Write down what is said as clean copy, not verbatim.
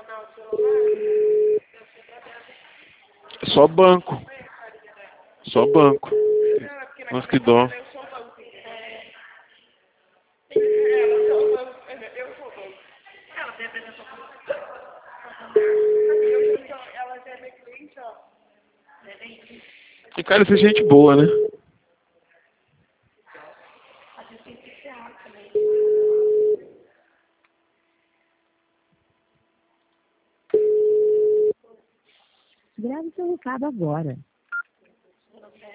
Só banco. Só banco. Nossa, que dó. E cara, essa gente boa, né? Grave seu recado agora.